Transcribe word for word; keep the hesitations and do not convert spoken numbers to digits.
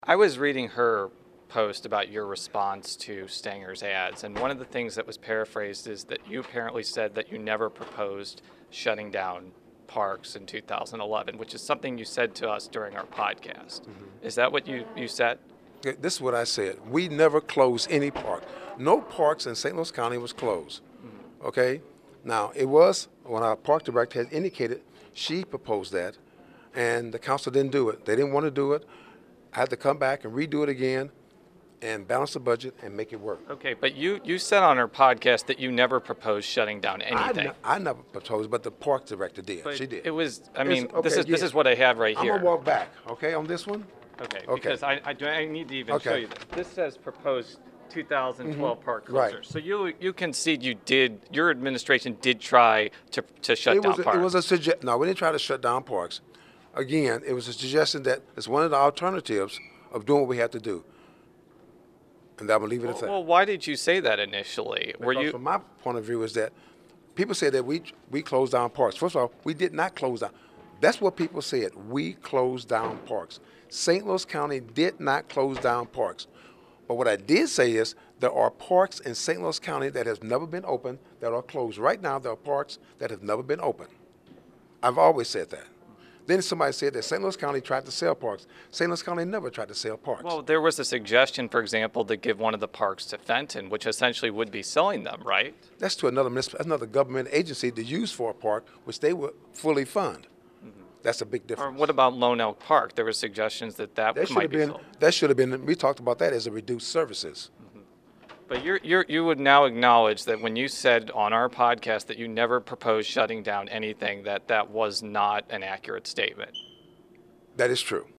I was reading her post about your response to Stanger's ads, and one of the things that was paraphrased is that you apparently said that you never proposed shutting down parks in two thousand eleven, which is something you said to us during our podcast. Mm-hmm. Is that what you, you said? This is what I said. We never closed any park. No parks in Saint Louis County was closed. Mm-hmm. Okay? Now, it was when our park director had indicated she proposed that, and the council didn't do it. They didn't want to do it. I had to come back and redo it again and balance the budget and make it work. Okay, but you, you said on our podcast that you never proposed shutting down anything. I, n- I never proposed, but the park director did. But she did. It was, I mean, okay, this is yeah. this is what I have right I'm here. going to walk back, okay, on this one? Okay, Okay. because I, I, do, I need to even Okay. show you this. This says proposed two thousand twelve Mhm. park closures. Right. So you you concede you did, your administration did try to to shut It down was a, parks. it was a suggestion. No, we didn't try to shut down parks. Again, it was a suggestion that it's one of the alternatives of doing what we have to do. And I'm going to leave it at well, that. well, why did you say that initially? Were Because you? from my point of view is that people say that we we closed down parks. First of all, we did not close down. That's what people said. We closed down parks. Saint Louis County did not close down parks. But what I did say is there are parks in Saint Louis County that have never been open that are closed. Right now, there are parks that have never been open. I've always said that. Then somebody said that Saint Louis County tried to sell parks. Saint Louis County never tried to sell parks. Well, there was a suggestion, for example, to give one of the parks to Fenton, which essentially would be selling them, right? That's to another municip- another government agency to use for a park, which they would fully fund. Mm-hmm. That's a big Or difference. what about Lone Elk Park? There were suggestions that that, That should might have be been. sold. That should have been. We talked about that as a reduced services. But you're, you're, you would now acknowledge that when you said on our podcast that you never proposed shutting down anything, that that was not an accurate statement. That is true.